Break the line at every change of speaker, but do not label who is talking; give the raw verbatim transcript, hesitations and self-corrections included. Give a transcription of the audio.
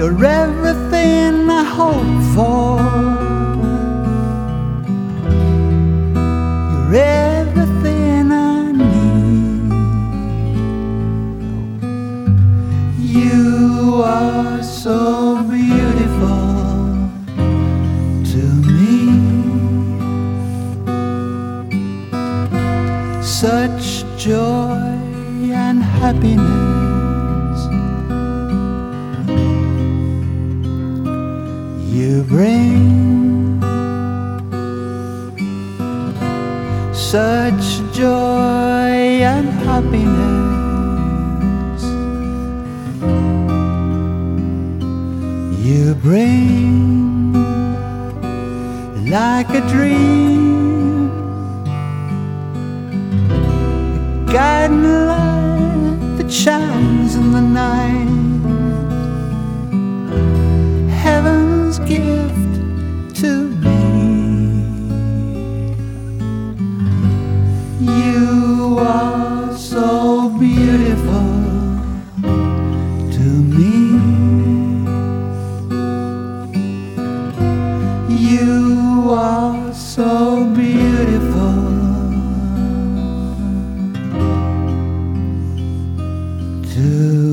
You're everything I hope for. You're everything I need. You are so beautiful to me. Such joy and happiness you bring. Such joy and happiness you bring, like a dream, a guiding light that shines in the night, heaven's gift to me. You are so beautiful to me. You are so beautiful to